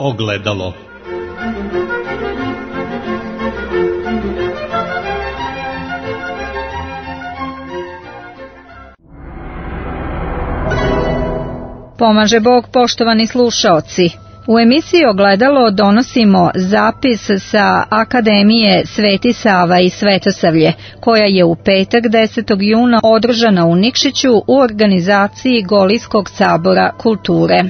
ogledalo. Pomaže Bog, poštovani slušaoci. U emisiji Ogledalo donosimo zapis sa Akademije Sveti Sava i Svetosavlje, koja je u petak 10. juna održana u Nikšiću u organizaciji Golijskog sabora kulture.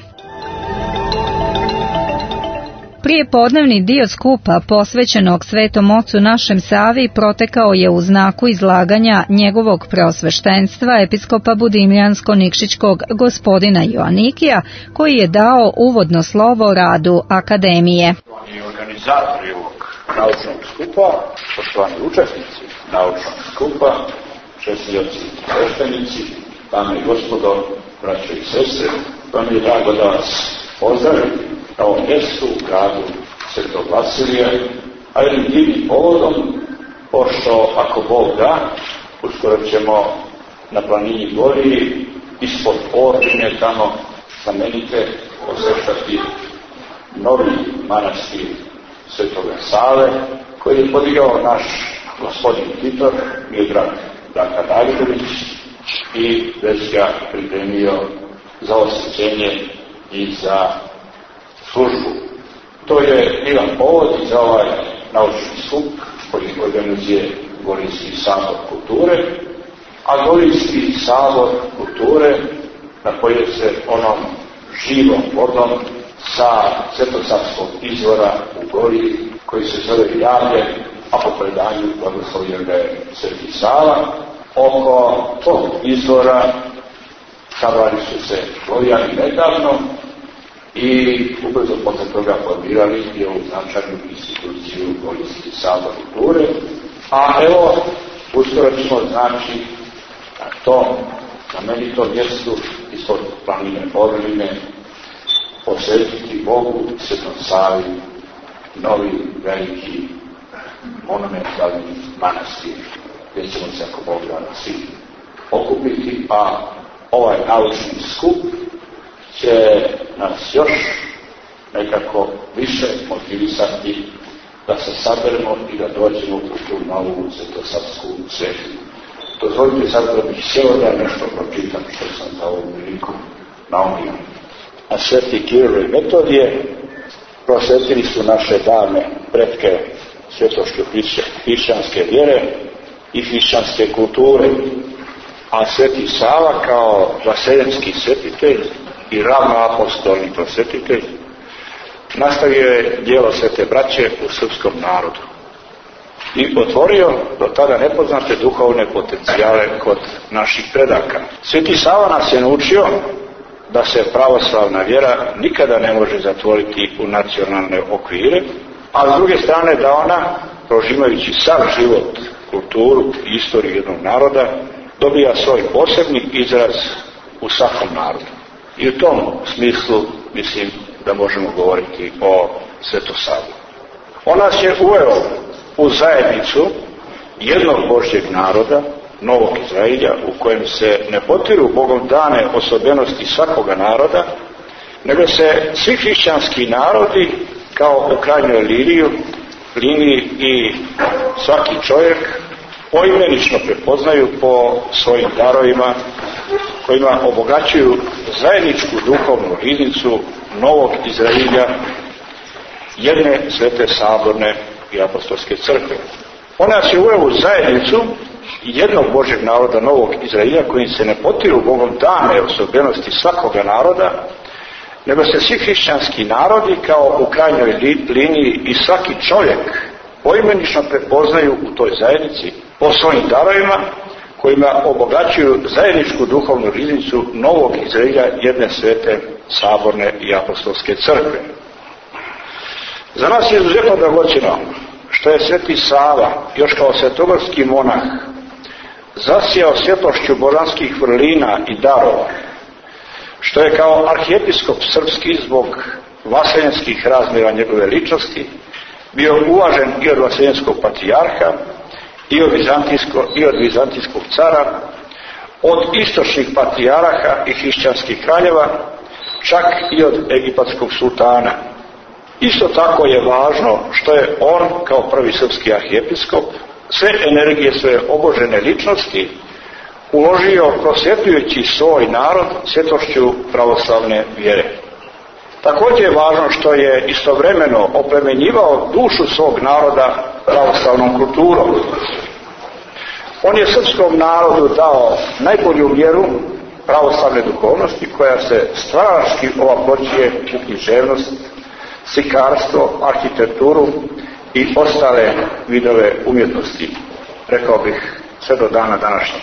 Prijepodnevni dio skupa posvećenog Svetom Ocu našem Savi protekao je u znaku izlaganja njegovog preosveštenstva episkopa Budimljansko-Nikšićkog gospodina Joanikija, koji je dao uvodno slovo radu Akademije. Organizatori ovog naučnog skupa, poštovani učesnici naučnog skupa, česni oci i sveštenici, dame i gospodo, braćo i sestre, pa mi je drago da vas pozdravim na ovom mjestu u gradu Svetog Vasilija, a jednim divnim povodom, pošto ako Bog da, uskoro ćemo na planini Goliji ispod Orđine tamo znamenite osveštati novi manastir Svetoga Save, koji je podigao naš gospodin Titor, Miodrag Daka Davidović, i već ga pripremio za osvećenje i za službu. To je jedan povod i za ovaj naučni skup koji organizuje Golijski sabor kulture, a Golijski sabor kulture napoje se onom živom vodom sa svetosavskog izvora u Goliji, koji se zove Javlje, a po predanju blagoslovio ga je Sveti Sava. Oko tog izvora sabrali su se Golijani nedavno i ubrzo posle toga formirali i ovu značajnu instituciju Golijski sabor kulture. A evo, uskoro ćemo znači na tom znamenitom mjestu ispod planine Orline posvetiti Bogu Svetom Savi novi veliki monumentalni manastir, gdje ćemo se ako Bog da svi okupiti, a ovaj naučni skup će nas još nekako više motivisati da se saberemo i da dođemo u tu novu svetosavsku svetinu. Dozvolite sad da bih sjeo da nešto pročitam što sam za ovu priliku naumio. A sveti Kiril i Metodije prosvetili su naše davne pretke svetoške hrišćanske vjere i hrišćanske kulture, a Sveti Sava kao vaseljenski svetitelj i ravnoapostolni prosvetitelj nastavio je djelo svete braće u srpskom narodu i otvorio do tada nepoznate duhovne potencijale kod naših predaka. Sveti Sava nas je naučio da se pravoslavna vjera nikada ne može zatvoriti u nacionalne okvire, a s druge strane da ona, prožimajući sav život, kulturu i istoriju jednog naroda, dobija svoj posebni izraz u svakom narodu. I u tom smislu mislim da možemo govoriti o Svetom Savi. On nas je uveo u zajednicu jednog Božjeg naroda, Novog Izrailja, u kojem se ne potiru Bogom dane osobenosti svakoga naroda, nego se svi hrišćanski narodi kao u krajnjoj liniji i svaki čovjek poimenično prepoznaju po svojim darovima kojima obogaćuju zajedničku duhovnu riznicu Novog Izrailja, jedne svete saborne i apostolske crkve. On nas je uveo u zajednicu jednog Božjeg naroda, Novog Izrailja, kojim se ne potiru Bogom dane osobenosti svakoga naroda, nego se svi hrišćanski narodi kao u krajnjoj liniji i svaki čovjek poimenično prepoznaju u toj zajednici po svojim darovima kojima obogaćuju zajedničku duhovnu riznicu Novog Izrailja, jedne svete saborne i apostolske crkve. Za nas je izuzetno dragocjeno što je Sveti Sava, još kao svetogorski monah, zasijao svjetlošću božanskih vrlina i darova, što je kao arhijepiskop srpski zbog vaseljenskih razmjera njegove ličnosti bio uvažen i od vaseljenskog patrijarha i od vizantijskog cara, od istočnih patrijaraha i hrišćanskih kraljeva, čak i od egipatskog sultana. Isto tako je važno što je on kao prvi srpski arhijepiskop sve energije, sve obožene ličnosti uložio prosvjetljujući svoj narod svjetlošću pravoslavne vjere. Također je važno što je istovremeno oplemenjivao dušu svog naroda pravoslavnom kulturom. On je srpskom narodu dao najbolju mjeru pravoslavne duhovnosti koja se stvaralački ovaploćuje u književnost, slikarstvo, arhitekturu i ostale vidove umjetnosti, rekao bih sve do dana današnjeg.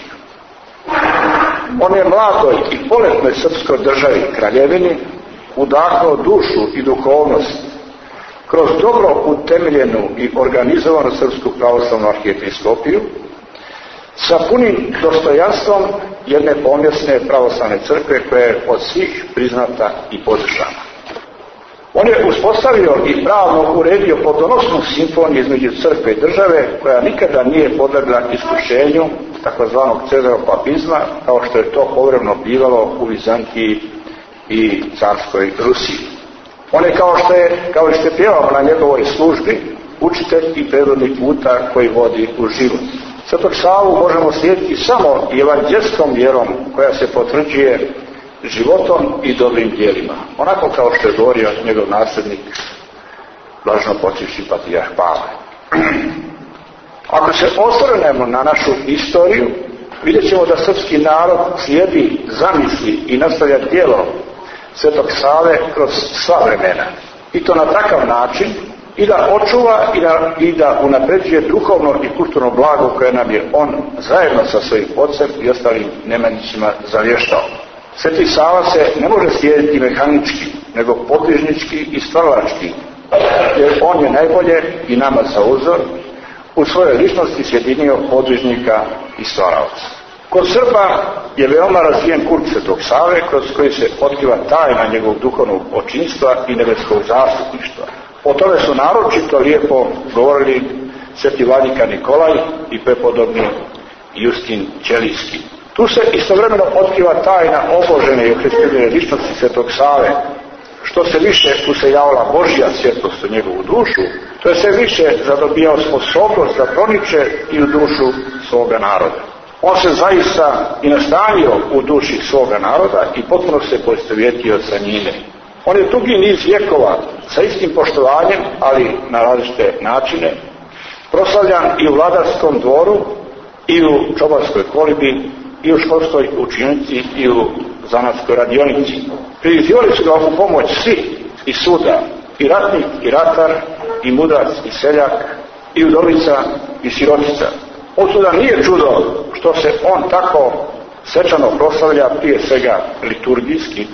On je mladoj i poletnoj srpskoj državi kraljevini udahnuo dušu i duhovnost kroz dobro utemeljenu i organizovanu srpsku pravoslavnu arhijepiskopiju sa punim dostojanstvom jedne pomjesne pravoslavne crkve koja je od svih priznata i podržana. On je uspostavio i pravno uredio plodonosnu simfoniju između crkve i države koja nikada nije podlegla iskušenju takozvanog cezaropapizma kao što je to povremeno bivalo u Vizantiji i carskoj Rusiji. On je kao što je pjevao na njegovoj službi učitelj i predvodnik puta koji vodi u život. Svetog Savu možemo slijediti samo evanđelskom vjerom koja se potvrđuje životom i dobrim djelima. Onako kao što je govorio njegov nasljednik, blaženopočivši patrijarh Pavle. Ako se osvrnemo na našu istoriju, vidjet ćemo da srpski narod slijedi zamisli i nastavlja djelo Svetog Save kroz sva vremena. I to na takav način i da očuva i da unapređuje duhovno i kulturno blago koje nam je on zajedno sa svojim ocem i ostalim nemanjićima zavještao. Sveti Sava se ne može slijediti mehanički, nego podvižnički i stvaralački, jer on je najbolje i nama za uzor u svojoj ličnosti sjedinio podvižnika i stvaralaca. Kod Srba je veoma razvijen kult Svetog Save kroz koji se otkriva tajna njegovog duhovnog očinstva i nebeskog zastupništva. O tome su naročito lijepo govorili sveti vladika Nikolaj i prepodobni Justin Ćelijski. Tu se istovremeno otkriva tajna obožene i ohristivljene ličnosti Svetog Save. Što se više useljavala Božja svjetlost u njegovu dušu, to je sve više zadobijao sposobnost da proniče i u dušu svoga naroda. On se zaista i nastanio u duši svoga naroda i potpuno se poistovjetio sa njime. On je dugi niz vjekova sa istim poštovanjem, ali na različite načine, proslavljan i u vladarskom dvoru, i u čobarskoj kolibi, i u školskoj učinici, i u zanatskoj radionici. Prizivali su ga u pomoć svi i svuda, i ratnik, i ratar, i mudrac, i seljak, i udovica, i sirotica. Otuda nije čudo što se on tako svečano proslavlja, prije svega liturgijski,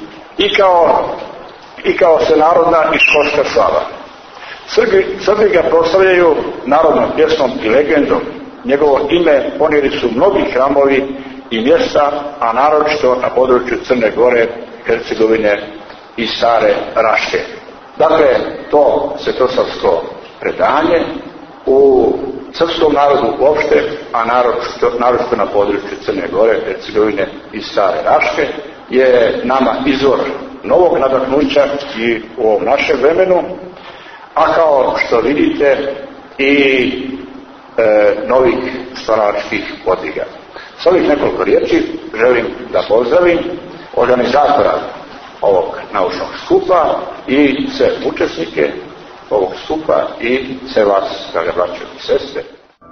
i kao svenarodna i školska slava. Srbi ga proslavljaju narodnom pjesmom i legendom. Njegovo ime ponijeli su mnogi hramovi i mjesta, a naročito na području Crne Gore, Hercegovine i Stare Raške. Dakle, to svetosavsko predanje u srpskom narodu uopšte, a naročito na području Crne Gore, Hercegovine i Stare Raške, je nama izvor novog nadahnuća i u ovom našem vremenu, a kao što vidite i novih stvaralačkih podviga. S ovih nekoliko riječi želim da pozdravim organizatora ovog naučnog skupa i sve učesnike ovog skupa i sve vas, drage braćo i sestre.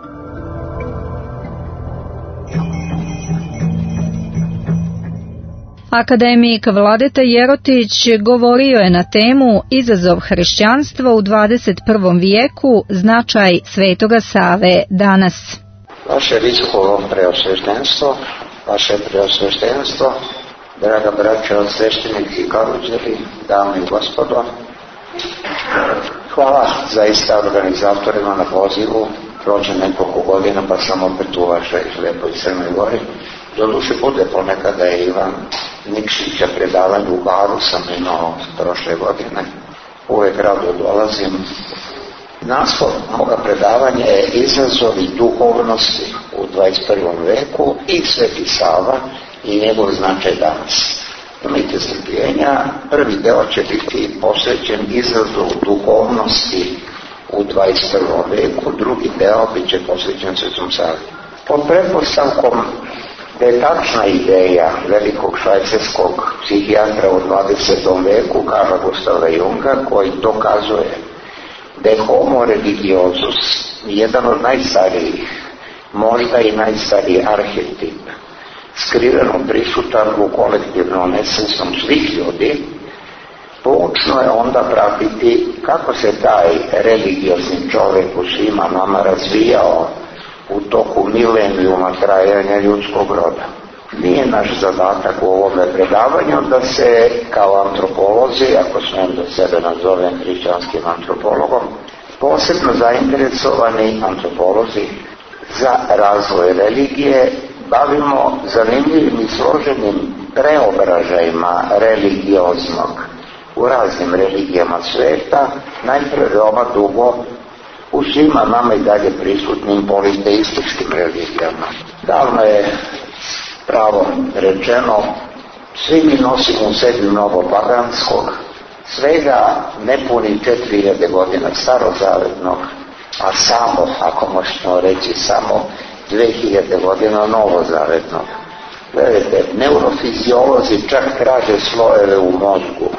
Akademik Vladeta Jerotić govorio je na temu Izazov hrišćanstva u 21. vijeku, značaj Svetoga Save danas. Vaše visokovo preosveštenstvo, vaše preosveštenstvo, draga braćo, sveštenici i kaluđeri, dame i gospodo, hvala zaista organizatorima na pozivu. Prođe nekoliko godina pa sam opet u vašoj lijepoj Crnoj Gori. Doduše bude ponekada je Ivan Nikšića predavanje u Baru sam imao prošle godine. Uvijek rado dolazim. Naslov moga predavanja je Izazovi duhovnosti u 21. veku i Sveti Sava i njegov značaj danas. Imajte strpljenja, prvi deo će biti posvećen izrazu duhovnosti u 21. veku, drugi deo bit će posvećen Svetom Savi. Pod pretpostavkom da je tačna ideja velikog švajcarskog psihijatra u 20. veku Karla Gustava Junga, koji dokazuje da je homo religiosus jedan od najstarijih, možda i najstariji arhetip, skriveno prisutan u kolektivnom esensom svih ljudi, poučno je onda pratiti kako se taj religiozni čovjek u svima nama razvijao u toku milenijuma trajanja ljudskog roda. Nije naš zadatak u ovome predavanju da se kao antropolozi, ako smijem da sebe nazovem hrišćanskim antropologom, posebno zainteresovani antropolozi za razvoj religije, bavimo zanimljivim i složenim preobražajima religioznog u raznim religijama sveta, najprije veoma dugo u svima nama i dalje prisutnim politeističkim religijama. Davno je pravo rečeno, svi mi nosimo u sebi mnogo paganskog, svega nepuni 4000 godina starozavetnog, a samo, ako možemo reći samo, 2000 godina novozavetnog. Gledajte, neurofiziolozi čak traže slojeve u mozgu,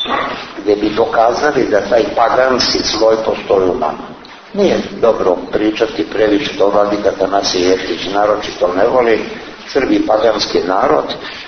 gdje bi dokazali da taj paganski sloj postoji u nama. Nije dobro pričati previše do Vladika Atanasije Jeftić, naročito ne voli Srbi paganski narod,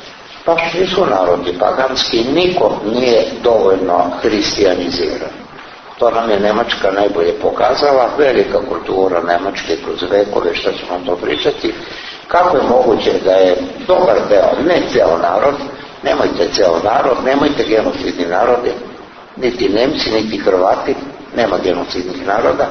pa svi su narodi paganski, niko nije dovoljno hristijaniziran. To nam je Nemačka najbolje pokazala, velika kultura Nemačke kroz vekove, što ćemo to pričati, kako je moguće da je dobar deo, ne ceo narod, nemojte ceo narod, nemojte genocidni narodi, niti Nemci, niti Hrvati, nema genocidnih naroda.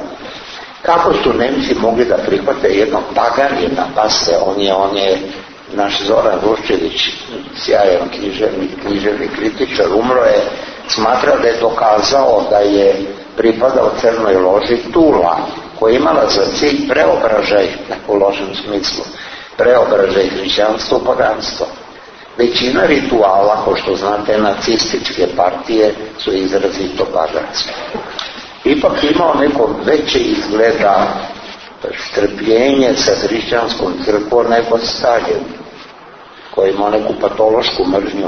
Kako su Nemci mogli da prihvate jednog paganina, pa se on je naš Zoran Vuščević, sjajan književni kritičar, umro je, smatra da je dokazao da je pripadao crnoj loži Tula, koja je imala za cilj preobražaj, u lošem smislu, preobražaj hrišćanstva u paganstvo. Većina rituala, kao što znate, nacističke partije su izrazito paganske. Ipak imao neko veće izgleda strpljenje sa hrišćanskom crkvom nego Stalin, koji ima neku patološku mržnju.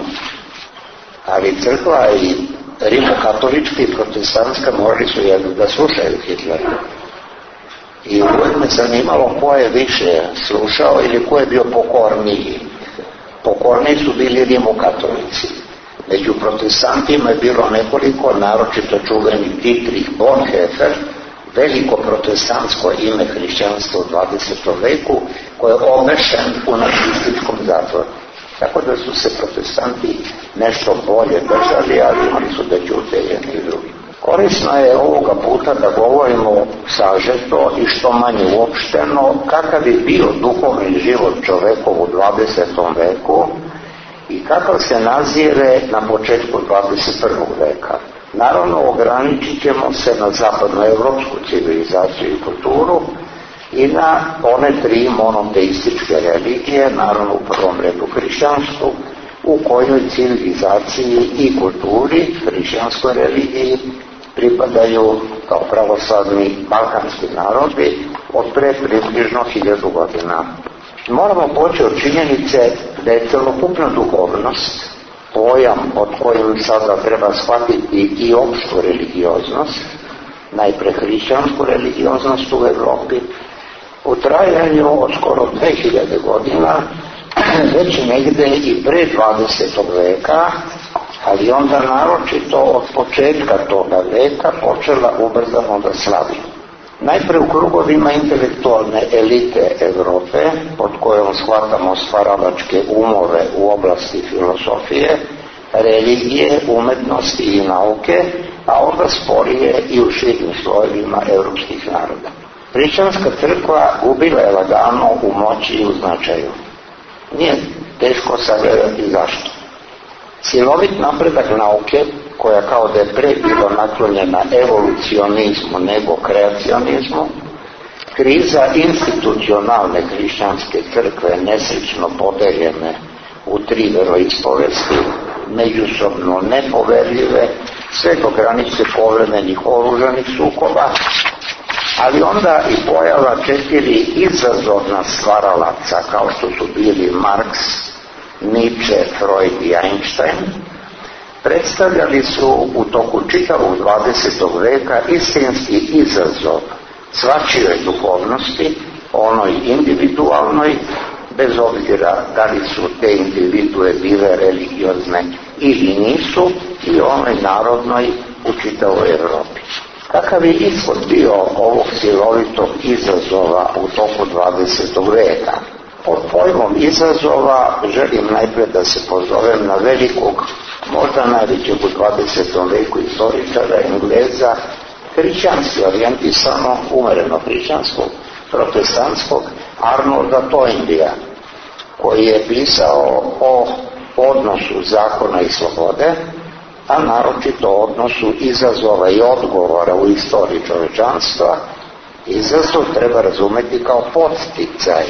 Ali crkva i rimokatolička i protestantska morali su jedno da slušaju Hitlera. I uvijek me zanimalo ko je više slušao ili ko je bio pokorniji. Pokorniji su bili rimokatolici. Među protestantima je bilo nekoliko, naročito čuveni Dietrich Bonhoeffer, veliko protestantsko ime hrišćanstva u 20. veku, koje je obešen u nacističkom zatvoru. Tako da su se protestanti nešto bolje držali, ali imali su da ćute jedni i drugi. Korisno je ovoga puta da govorimo sažeto i što manje uopšteno kakav je bio duhovni život čovekov u 20. veku i kakav se nazire na početku 21. veka. Naravno, ograničit ćemo se na zapadnoevropsku civilizaciju i kulturu i na one tri monoteističke religije, naravno u prvom redu hrišćanstvu, u kojoj civilizaciji i kulturi, hrišćanskoj religiji, pripadaju kao pravoslavni balkanski narodi od pre približno 1000 godina. Moramo poći od činjenice da je celokupna duhovnost pojam od kojim sada treba shvatiti i opštu religioznost, najpre hrišćansku religioznost u Evropi, u trajanju od skoro 2000 godina, već negde i pre 20. veka, ali onda naročito od početka toga veka počela ubrzano da slavi. Najpre u krugovima intelektualne elite Evrope, pod kojom shvatamo stvaralačke umove u oblasti filosofije, religije, umetnosti i nauke, a onda sporije i u širim slojevima evropskih naroda. Hrišćanska crkva gubila je lagano u moći i u značaju. Nije teško sagledati zašto. Silovit napredak nauke, koja kao da je pre bilo naklonjena evolucionizmu nego kreacionizmu, kriza institucionalne hrišćanske crkve nesrećno podeljene u 3 veroispovesti, međusobno nepoverljive, sve do granice povremenih oružanih sukoba, ali onda i pojava 4 izazovna stvaralaca kao što su bili Marks, Nietzsche, Freud i Einstein, predstavljali su u toku čitavog 20. veka istinski izazov svačije duhovnosti, onoj individualnoj, bez obzira da li su te individue bile religiozne ili nisu, i onoj narodnoj u čitavoj Europi. Kakav je ishod bio ovog cjelovitog izazova u toku 20. veka? Pod pojmom izazova želim najprije da se pozovem na velikog, možda najvećeg u 20. veku istoričara Engleza, hrišćanski orijentisanog, umjereno hrišćanskog, protestantskog Arnolda Toynbeea, koji je pisao o odnosu zakona i slobode, a naročito odnosu izazova i odgovora u istoriji čovječanstva. Izazov treba razumjeti kao podsticaj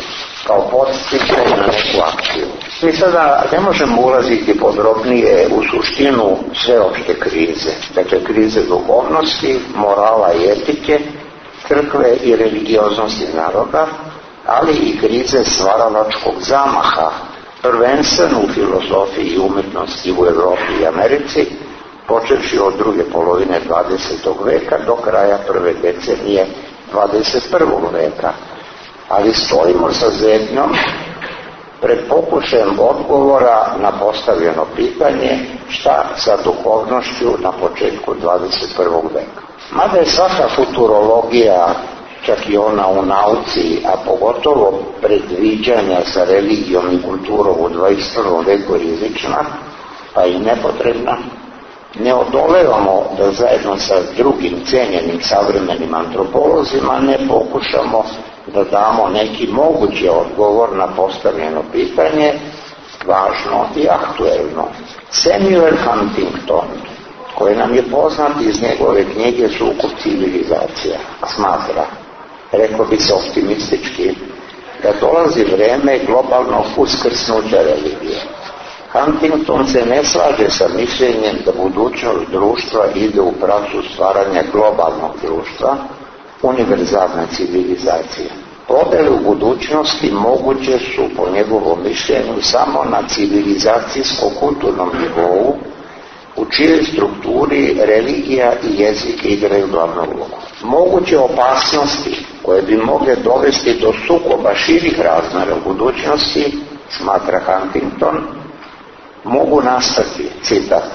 na neku akciju. Mi sada ne možemo ulaziti podrobnije u suštinu sveopšte krize, dakle krize duhovnosti, morala i etike, crkve i religioznosti naroda, ali i krize stvaralačkog zamaha, prvenstveno u filozofiji i umjetnosti u Europi i Americi, počevši od druge polovine 20. veka do kraja prve decenije 21. veka. Ali stojimo sa zebnjom pred pokušajem odgovora na postavljeno pitanje šta sa duhovnošću na početku 21. veka. Mada je svaka futurologija, čak i ona u nauci, a pogotovo predviđanja sa religijom i kulturom u 21. veku rizična, pa i nepotrebna, ne odolevamo da zajedno sa drugim cijenjenim savremenim antropolozima ne pokušamo da damo neki mogući odgovor na postavljeno pitanje, važno i aktuelno. Samuel Huntington, koji nam je poznat iz njegove knjige Sukob civilizacija, smatra, rekao bi se optimistički, da dolazi vrijeme globalnog uskrsnuća religije. Huntington se ne slaže sa mišljenjem da budućnost društva ide u pravcu stvaranja globalnog društva, univerzalne civilizacije. Podjele u budućnosti moguće su, po njegovom mišljenju, samo na civilizacijsko-kulturnom nivou, u čijoj strukturi religija i jezik igraju glavnu ulogu. Moguće opasnosti koje bi mogle dovesti do sukoba širih razmjera u budućnosti, smatra Huntington, mogu nastati, citat,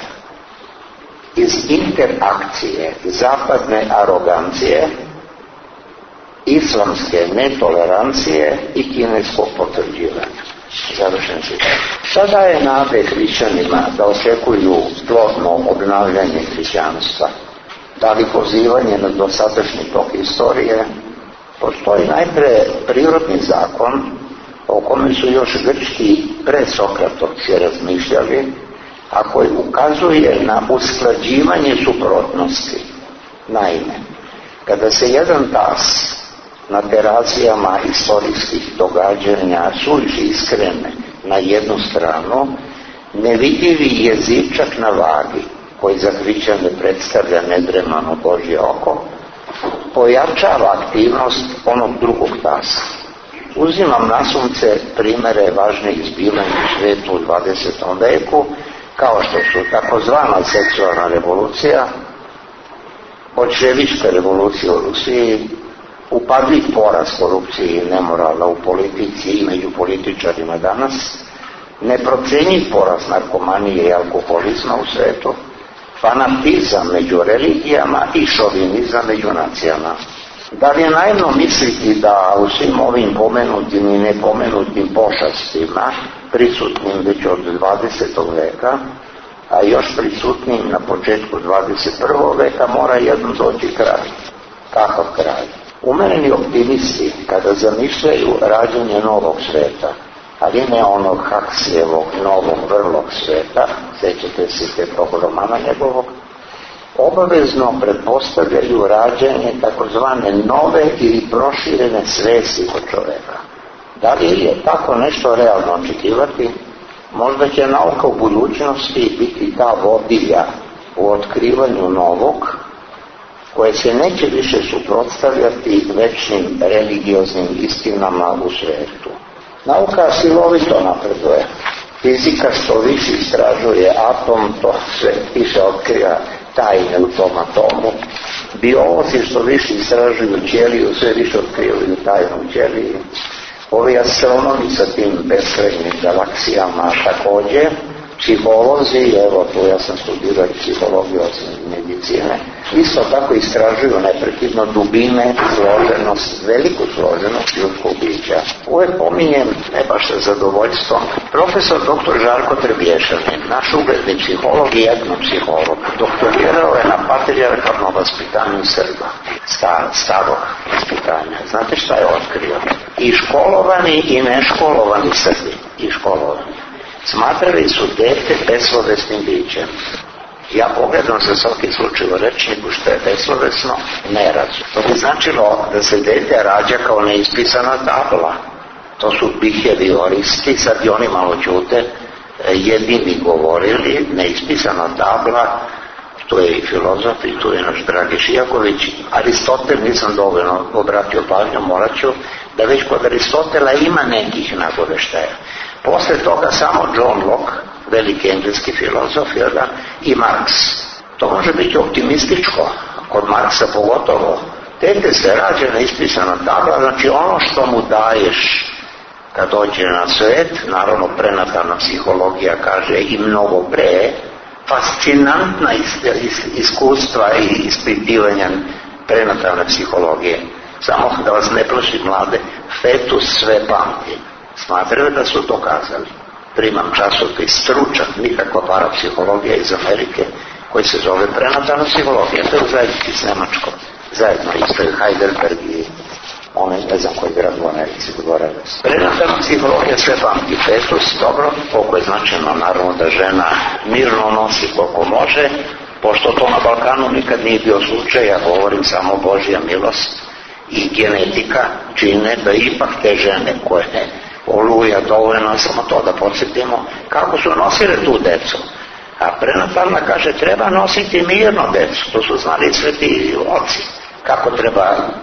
iz interakcije zapadne arogancije, islamske netolerancije i kineskog potvrđivanja. Završen citat. Sada je nade hrišćanima da očekuju plodno obnavljanje hrišćanstva. Da li pozivanje na dosadašnji tok istorije? Postoji najprije prirodni zakon o kome su još grčki presokratovci razmišljali, a koji ukazuje na usklađivanje suprotnosti. Naime, kada se jedan tas na terazijama istorijskih događanja suviše iskrene na jednu stranu, nevidljivi jezičak na vagi, koji za hrišćane predstavlja nedremano Božje oko, pojačava aktivnost onog drugog tasa. Uzimam nasumce primjere važnih zbivanja u svijetu u 20. veku, kao što su takozvana seksualna revolucija, bolševička revolucija u Rusiji, upadljiv porast korupcije i nemorala u politici i među političarima danas, neprocjenjiv porast narkomanije i alkoholizma u svijetu, fanatizam među religijama i šovinizam među nacijama. Da li je naivno misliti da u svim ovim pomenutim i nepomenutim pošastima, prisutnim već od 20. veka, a još prisutnim na početku 21. veka, mora jednom doći kraj? Kakav kraj? Umereni optimisti, kada zamišljaju rađenje novog svijeta, ali ne onog Huxleyevog novog vrlog svijeta, sjećate se te tog romana njegovog, obavezno pretpostavljaju rađenje takozvane nove ili proširene svijesti kod čovjeka. Da li je tako nešto realno očekivati? Možda će nauka u budućnosti biti ta vodilja u otkrivanju novog, koje se neće više suprotstavljati večnim religioznim istinama u svijetu. Nauka silovito napreduje. Fizika što više istražuje atom, to sve više otkriva tajne u tom atomu. Biolozi što više istražuju ćeliju, sve više otkrivaju tajnu u ćeliji. Ovi astronomi sa tim beskrajnim galaksijama također. Psiholozi, evo tu ja sam studirao psihologiju medicine, isto tako istražuju neprekidno dubine, složenost, veliku složenost ljudskog bića. Uvijek pominjem, ne baš sa zadovoljstvom, profesor dr. Žarko Trebješanin, naš ugledni psiholog i etnopsiholog, doktorirao je na patrijarhalnom vaspitanju Srba, starog vaspitanja. Znate šta je otkrio? I školovani i neškolovani Srbi, i školovani smatrali su dete beslovesnim bićem. Ja pogledam za svaki slučaj u rečniku što je beslovesno, nerazum. To bi značilo da se dete rađa kao neispisana tabla. To su behavioristi, sad i oni malo ćute, jedini govorili, neispisana tabla, tu je i filozof i tu je naš dragi Šijaković. Aristotel nisam dovoljno obratio pažnju, morat ću da već kod Aristotela ima nekih nagoveštaja. Posle toga samo John Locke, veliki engleski filozof, i Marks. To može biti optimističko, kod Marksa pogotovo. Dete se rađa na ispisana tabla, znači ono što mu daješ kad dođe na svet, naravno prenatalna psihologija kaže i mnogo pre, fascinantna iskustva i ispitivanja prenatalne psihologije. Samo da vas ne plaši mlade, fetus sve pamti. Smatraju da su dokazali. Primam časopis stručan, nikakva parapsihologija iz Amerike, koji se zove prenatalna psihologija. To je u zajednici s Nemačkom. Zajedno isto je Heidelberg i onaj, ne znam koji grad u Americi govore. Prenatalna psihologija sve pamti. Fetus, dobro, koliko je značajno, naravno da žena mirno nosi koliko može, pošto to na Balkanu nikad nije bio slučaj, ja govorim samo Božja milost i genetika čine da ipak te žene koje Oluja dovoljno, samo to da podsjetimo kako su nosile tu decu. A prenatalna kaže treba nositi mirno decu, to su znali sveti oci, kako treba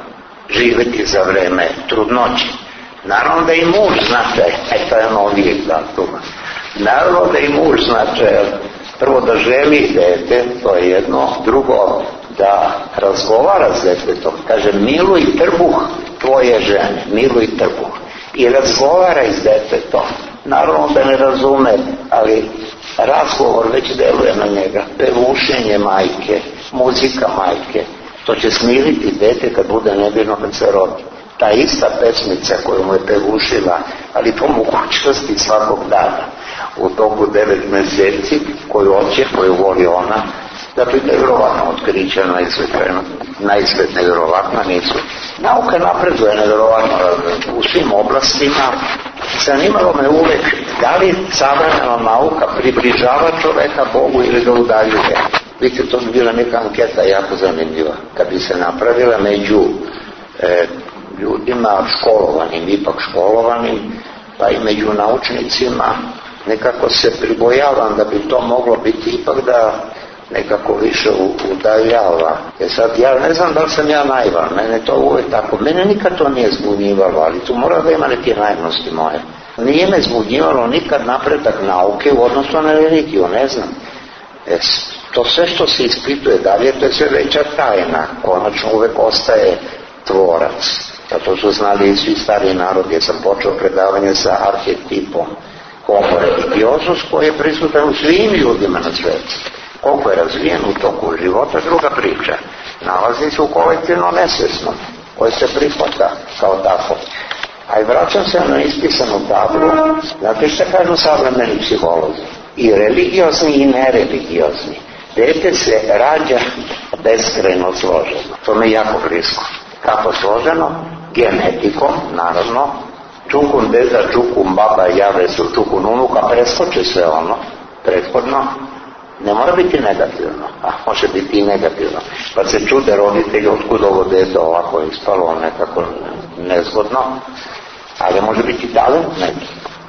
živjeti za vreme trudnoće. Naravno da i muž značaj, to je novijeg datuma, naravno da i muž značaj, prvo da želi dete, to je jedno, drugo da razgovara s detetom, kaže miluj trbuh tvoje žene, miluj trbuh. I razgovara s detetom. Naravno da ne razume, ali razgovor već deluje na njega. Pevušenje majke, muzika majke, to će smiriti dete kad bude nebirno, kad se rodi. Ta ista pesmica koju mu je pevušila, ali po mogućnosti svakog dana, u toku 9 mjeseci, koju voli ona, da bi nevjerovatno otkrića naizgled nevjerovatno nisu. Nauka napreduje nevjerovatno u svim oblastima. Zanimalo me uvijek da li savremena nauka približava čoveka Bogu ili ga udaljuje. Vidite, to bi bila neka anketa jako zanimljiva. Kad bi se napravila među ljudima školovanim, ipak školovanim, pa i među naučnicima, nekako se pribojavam da bi to moglo biti ipak da nekako više udaljava. Jer sad ja ne znam da li sam ja naivan, mene to uvijek tako, mene nikad to nije zbunjivalo, ali tu mora da ima neke naivnosti moje. Nije me zbunjivalo nikad napredak nauke u odnosu na religiju, ne znam. To sve što se ispituje dalje, to je sve veća tajna, konačno uvijek ostaje tvorac. To su znali i svi stari narodi, jer sam počeo predavanje sa arhetipom homo religiosus, koji je prisutan u svim ljudima na svijetu. Koliko je razvijen u toku života, druga priča. Nalazi se u kolektivno nesvjesnom, koji se prihvata kao tako. A i vraćam se na ispisanu tablu, znate što kažu savremeni psiholozi? I religiozni i nereligiozni. Dete se rađa beskrajno složeno. To mi je jako blisko. Kako složeno? Genetikom, naravno. Čukun deda, čukun baba, jave su čukun unuka, preskoče sve ono, prethodno. Ne mora biti negativno, a može biti i negativno. Pa se čude roditelji otkud ovo dete ovako ispalo nekako nezgodno, ali može biti talent neki.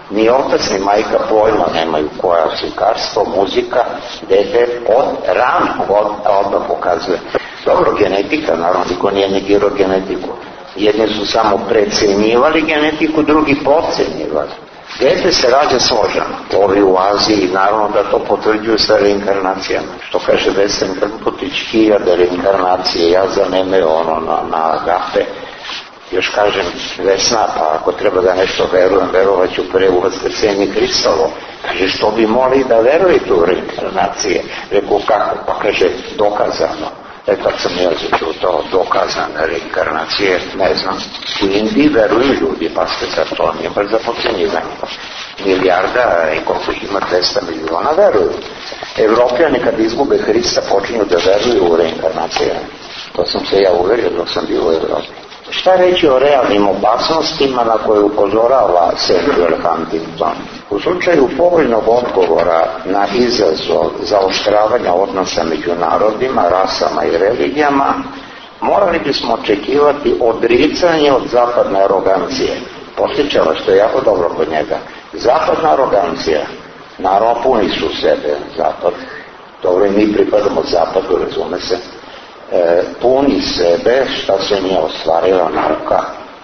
Ni otac ni majka pojma nemaju koja je slikarstvo, muzika, dete od ranog odmah pokazuje. Dobro, genetika, naravno, niko nije negirao genetiku. Jedni su samo precenjivali genetiku, drugi podcenjivali. Dete se rađa složeno. Ovi u Aziji, naravno da to potvrđuju sa reinkarnacijama. Što kaže Vesna Krmputić, 1000 reinkarnacije, ja zanemaju na agape. Još kažem, Vesna, pa ako treba da nešto verujem, verovat ću pre u vaskrsenje Hristovo. Kaže, što bi moli da verujete u reinkarnacije? Rekao, kako? Pa kaže, dokazano. Kad sam ja začuo to, dokazane reinkarnacije, ne znam, u Indiji veruju ljudi, pa ste za to, nije baš za podcenjivanje. Milijarda i koliko ima 200 miliona veruju. Evropljani kad izgube Hrista počinju da veruju u reinkarnacije. To sam se ja uverio dok sam bio u Evropi. Šta reći o realnim opasnostima na koje upozorava Samuel Huntington? U slučaju povoljnog odgovora na izazov zaoštravanja odnosa među narodima, rasama i religijama, morali bismo očekivati odricanje od zapadne arogancije. Posjeća vas, što je jako dobro kod njega. Zapadna arogancija, naravno puni su sebe zapad, dobro i mi pripadamo zapadu, razume se, puni sebe šta se nije ostvarila nauka.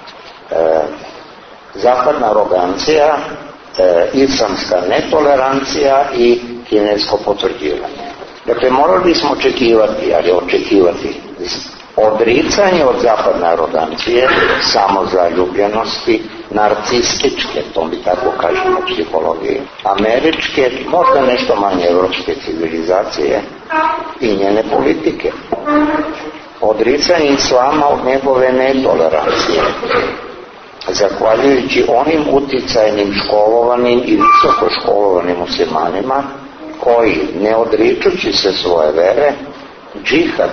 Zapadna arogancija, islamska netolerancija i kinesko potvrđivanje. Dakle, morali bismo očekivati, ali očekivati odricanje od zapadne arogancije, samozaljubljenosti, narcističke, to mi tako kažemo u psihologiji, američke, možda nešto manje evropske civilizacije i njene politike. Odricanje islama od njegove netolerancije, zahvaljujući onim uticajnim školovanim i visoko školovanim muslimanima koji, ne odričući se svoje vere, džihad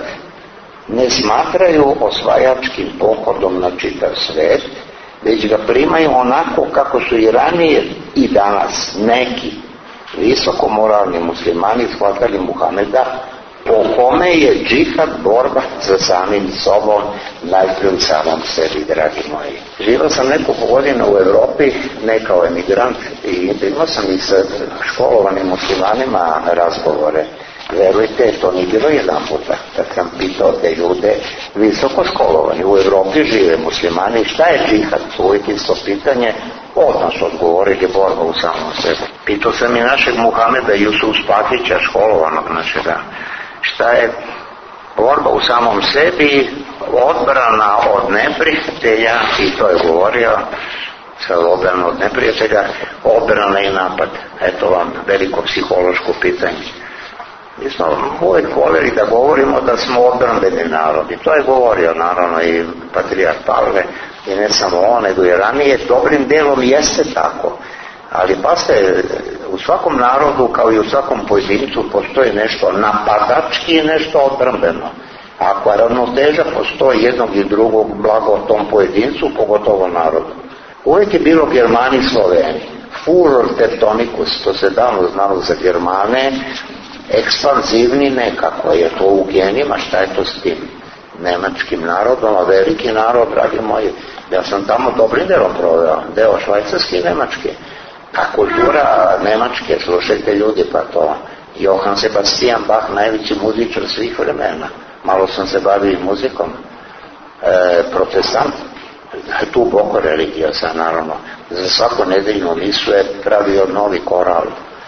ne smatraju osvajačkim pohodom na čitav svet, već ga primaju onako kako su i ranije i danas neki visoko moralni muslimani shvatali Muhameda, po kome je džihad borba za samim sobom, najprije u samom sebi, dragi moji. Živao sam nekoliko godina u Evropi, ne kao emigrant, i imao sam i sa školovanim muslimanima razgovore. Verujte, to nije bilo jedan puta. Kad sam pitao te ljude, visoko školovani, u Evropi žive muslimani, šta je džihad? Uvijek isto pitanje, odmah su odgovorili borba u samom sebi. Pitao sam i našeg Muhameda Jusuf Spatića, školovanog našega, šta je borba u samom sebi, odbrana od neprijatelja, i to je govorio, sa odbrana od neprijatelja, odbrana i napad. Eto vam veliko psihološko pitanje. Mi smo uvijek voljeli da govorimo da smo odbrambeni narod, i to je govorio naravno i patrijarh Pavle, i ne samo on, nego i ranije, dobrim delom jeste tako. Ali pazite, u svakom narodu kao i u svakom pojedincu postoji nešto napadački i nešto odbrambeno. Ako ravnoteža postoji jednog i drugog, blago tom pojedincu, pogotovo narodu. Uvijek je bilo Germani i Sloveni. Furor teutonicus, to se davno znalo za Germane, ekspanzivni nekako, je to u genima, šta je to s tim nemačkim narodom, a veliki narod, dragi moji, ja sam tamo dobrim delom proveo, deo švajcarske i nemačke, a kultura nemačke, slušajte ljudi, pa to Johann Sebastian Bach, najveći muzičar svih vremena, malo sam se bavio i muzikom, protestant, tu boko religija sam naravno, za svaku nedeljnu misu je pravio novi koral,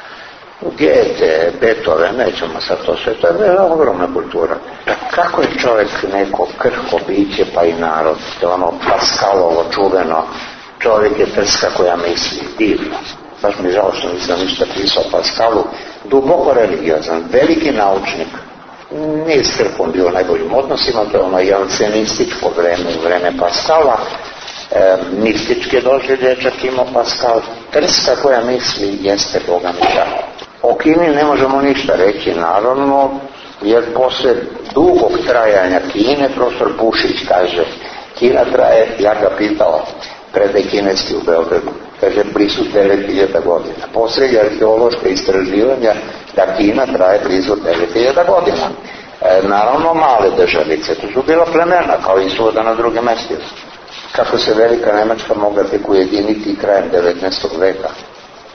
Goethe, Beethoven, nećemo sad to sve, to je ogromna kultura. Kako je čovjek neko krhko biće, pa i narod, to je ono Paskalovo čuveno, čovjek je trska koja misli, divno. Baš mi žao što nisam ništa pisao Paskalu, duboko religiozan, veliki naučnik, nije s crkvom bio u najboljim odnosima, to je ono jansenističko vreme Paskala, mističke doživlje čak imao Paskal, trska koja misli jeste Boga mi tako. O Kini ne možemo ništa reći, naravno, jer posle dugog trajanja Kine, profesor Pušić kaže, Kina traje, ja ga pitao, predaj kineski u Beogradu, kaže, blizu 9000 godina. Posljednje arheološke istraživanja da Kina traje blizu 9000 godina. Naravno, male državice, to su bila plemena, kao i svuda na drugim mestima. Kako se velika Nemačka mogla tek ujediniti krajem 19. veka.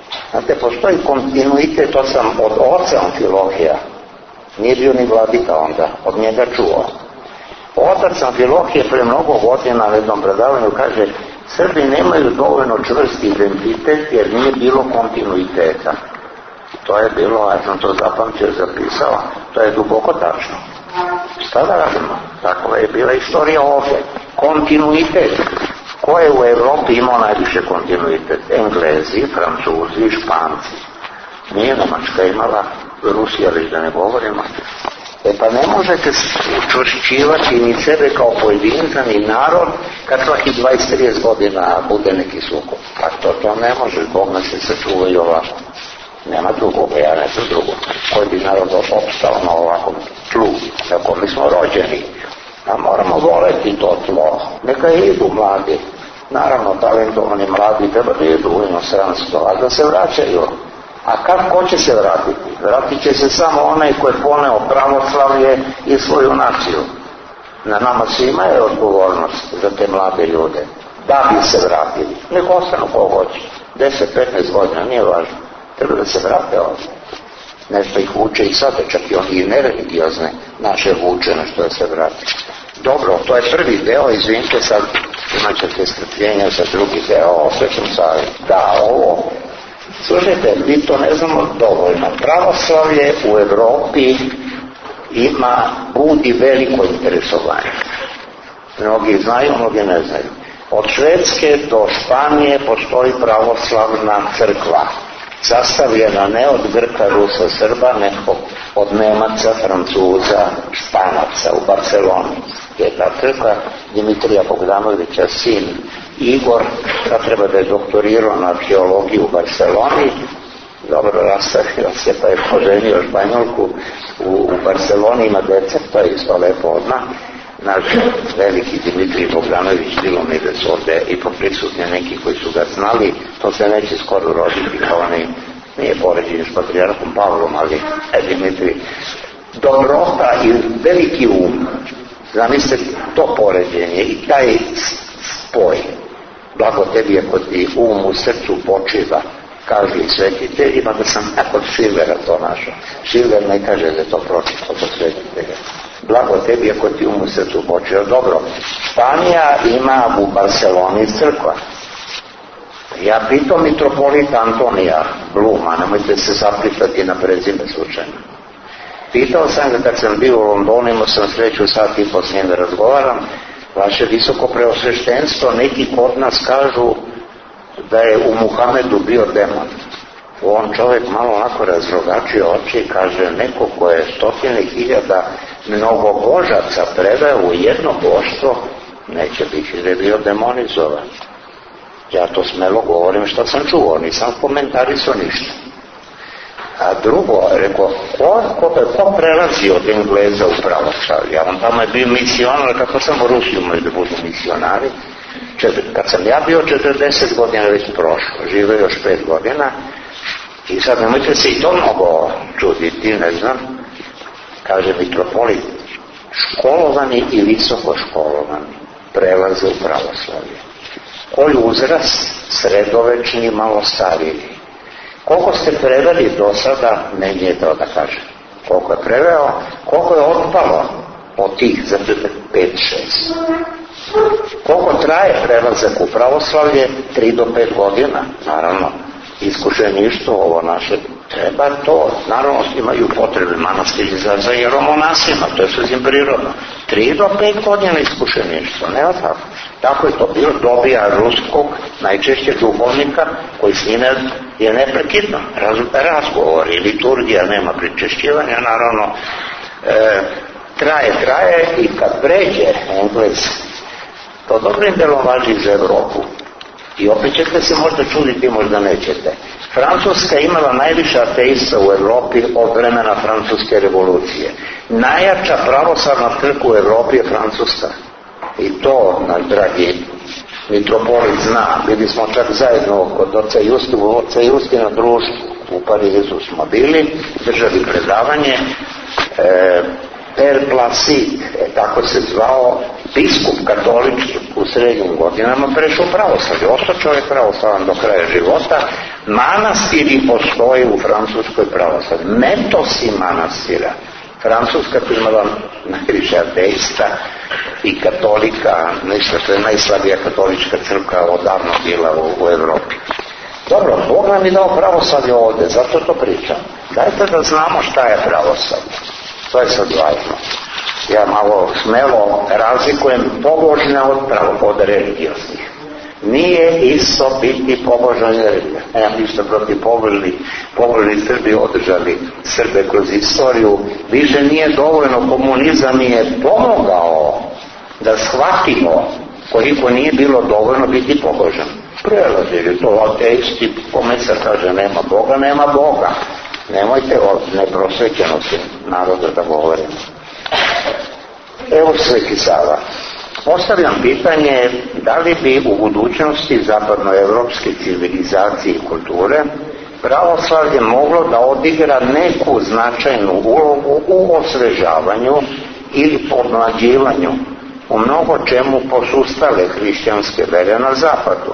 Znate, postoji kontinuitet, to sam od oca Amfilohija, nije bio ni vladika onda, od njega čuo. Otac Amfilohije pre mnogo godina na jednom predavanju kaže, Srbi nemaju dovoljno čvrsti identitet jer nije bilo kontinuiteta. To je bilo, ja sam to zapamtio, zapisao, to je duboko tačno. Šta da radimo? Takva je bila istorija ovdje. Kontinuitet. Ko je u Evropi imao najviše kontinuitet? Englezi, Francuzi, Španci. Nije Nemačka imala, Rusija već da ne govorimo. Pa ne možete učvršćivati ni sebe kao pojedinca, ni narod, kad svaki 20-30 godina bude neki sukob. Pa to ne može, Bog nas se sačuva i ovako. Nema drugoga, ja ne znam drugo. Koji bi narod opstao na ovakvom tlu, kako mi smo rođeni. A moramo voleti to tlo. Neka idu mladi. Naravno, talentovani mladi treba da idu u inostranstvo, a da se vraćaju. A ko će se vratiti? Vratit će se samo onaj koji je poneo pravoslavlje i svoju naciju. Na nama svima je odgovornost za te mlade ljude. Da bi se vratili. Nek ostanu ko hoće. 10-15 godina, nije važno. Treba da se vrate ovdje. Nešto ih vuče i sada, čak i oni nereligiozne naše vuče nešto da se vrate. Dobro, to je prvi deo, izvinite, sad imat ćete strpljenja za drugi deo, osjećam savjet. Da, ovo, slušajte, mi to ne znamo dovoljno. Pravoslavlje u Evropi budi veliko interesovanje. Mnogi znaju, mnogi ne znaju. Od Švedske do Španije postoji pravoslavna crkva. Sastavljena ne od Grka, Rusa, Srba, nego od Nemaca, Francuza, Španaca u Barceloni. Je ta crkva Dimitrija Bogdanovića, sin Igor, kad treba da je doktorirao na arheologiji u Barceloni, dobro rastavio se, pa je poženio Španjolku u Barceloni, ima deca, to je isto lepo odmah. Naš veliki Dimitrij Bogdanović, bilo mi da su ovde i poprisutni neki koji su ga znali, to se neće skoro roditi kao nije poređenje s patrijarhom Pavlom, ali Dimitrij. Dobrota i veliki um, zamislite to poređenje i taj spoj. Blago tebi ako ti um u srcu počiva, kažu i svetiteljima, da sam kod Šilera to našao. Šiler ne kaže da je to pročito kod svetitelja. Blago tebi ako ti um u srcu počiva. Dobro, Španija ima u Barceloni crkva. Ja pitao mitropolita Antonija Bluma, nemojte se zapritati na prezime slučajno. Pitao sam ga kad sam bio u Londonu, imao sam sreću sat i po s njim da razgovaram, vaše visoko preosveštenstvo, neki kod nas kažu da je u Muhamedu bio demon. On čovjek malo onako razrogačio oči i kaže, neko ko je 100.000 mnogobožaca preveo u jedno boštvo, neće biti da je bio demonizovan. Ja to smelo govorim što sam čuo, nisam komentarisao ništa. A drugo, rekao, ko prelazi od Engleza u pravoslavlje? On tamo je bio misionar, kako sam u Rusiju imali da budu misionari. Kad sam ja bio 40 godina već prošlo, žive još 5 godina, i sad nemojte se i to mnogo čuditi, ne znam, kaže mitropolit, školovani i visoko školovani prelaze u pravoslavlje. Koji uzrast? Sredovečni, malo stariji. Koliko ste preveli do sada, ne nije to da kaže. Koliko je preveo, koliko je otpalo od tih za 5-6. Koliko traje prelazak u pravoslavlje? 3 do 5 godina, naravno. Iskušeništvo ovo naše treba to, naravno imaju potrebe manastiri za jeromonasima, to je sasvim prirodno. 3 do 5 godina iskušeništvo, ne tako. Tako je to bilo, dobija ruskog, najčešće duhovnika, koji s njime je neprekidno razgovori, liturgija, nema pričešćivanja, naravno, traje i kad pređe Englez, to dobrim delom važi za Evropu. I opet ćete se možda čuditi, možda nećete. Francuska imala najviše ateista u Evropi od vremena Francuske revolucije. Najjača pravoslavna crkva u Evropi je Francuska. I to, naš dragi mitropolit zna. Bili smo čak zajedno kod oca Justina društvu u Parizu smo bili, držali predavanje. Per Placid, tako se zvao biskup katolički u srednjim godinama prešao pravoslavlje, ostao čovjek pravoslavan do kraja života. Manastiri postoje u Francuskoj pravoslavlje, metosi manastira. Francuska tu imala najviše ateista i katolika, nešto što je najslabija katolička crkva odavno bila u Evropi. Dobro, Bog nam je dao pravoslavlje ovdje, zato to pričam. Dajte da znamo šta je pravoslavlje. To je sad važno. Ja malo smelo razlikujem pobožne od religioznih. Nije isto biti pobožan i religiozan. Nemam ništa protiv pobožni Srbi održali Srbe kroz istoriju. Više nije dovoljno, komunizam je pomogao da shvatimo koliko nije bilo dovoljno biti pobožan. Prelazili to ateisti, kome se kaže nema Boga. Nemojte o neprosvećenosti naroda da govorimo. Evo Sveti Sava. Postavljam pitanje da li bi u budućnosti zapadnoevropske civilizacije i kulture pravoslavlje moglo da odigra neku značajnu ulogu u osvežavanju ili pomlađivanju u mnogo čemu posustale hrišćanske vere na zapadu.